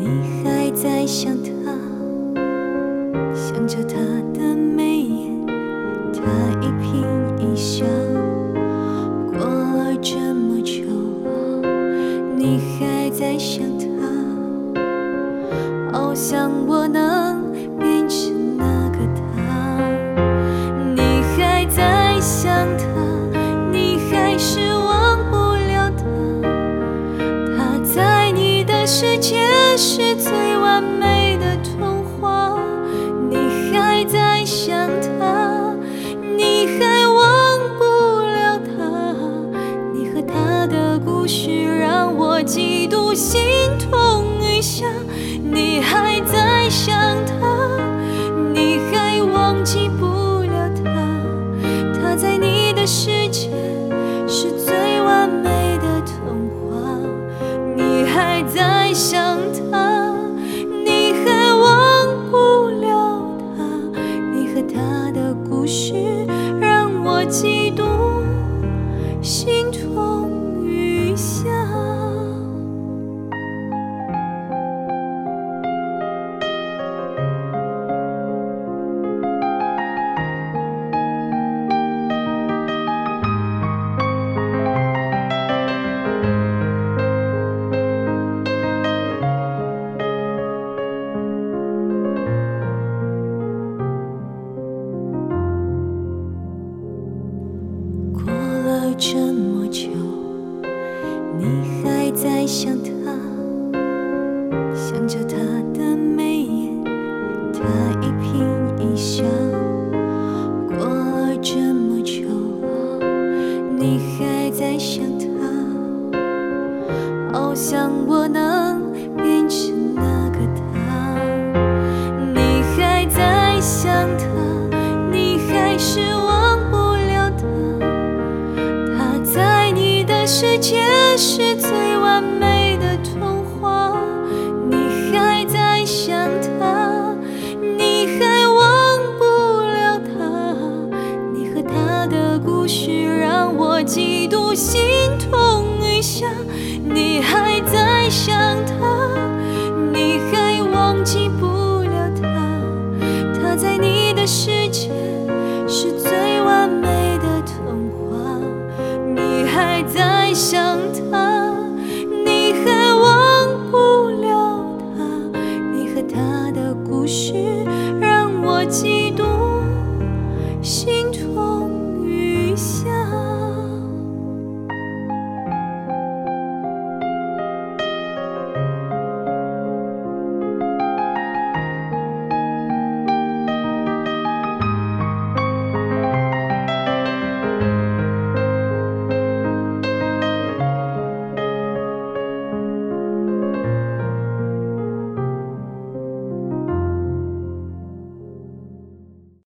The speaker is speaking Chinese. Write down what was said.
你还在想他，想着他的眉眼，他一颦一笑。过了这么久，你还在想他，好像我能变成那个他。你还在想他，你还是忘不了他，他在你的世界是最完美的童话。你还在想他，你还忘不了他，你和他的故事让我嫉妒心痛一下。你还在想